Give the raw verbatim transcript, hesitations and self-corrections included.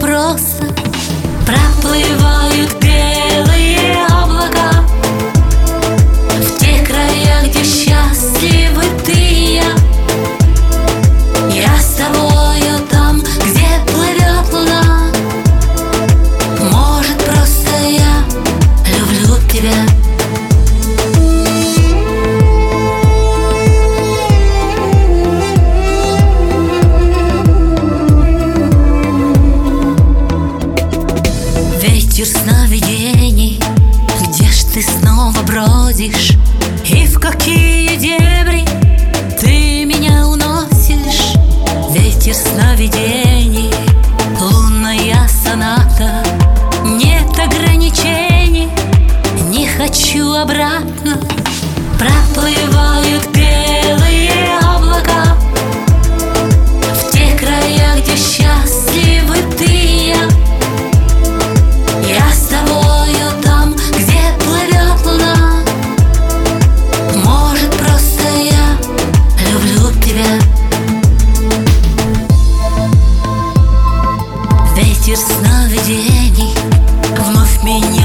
просто проплывают белые облака в те края, где счастливы ты и я. Я с тобою там, где плывет луна. Может, просто я люблю тебя. Ветер сновидений, где ж ты снова бродишь? И в какие дебри ты меня уносишь? Ветер сновидений, лунная соната. Нет ограничений, не хочу обратно. Проплывают белые облака в те края, где счастливы ты и я. Я с тобою там, где плывет луна. Может, просто я люблю тебя. Ветер сновидений вновь меня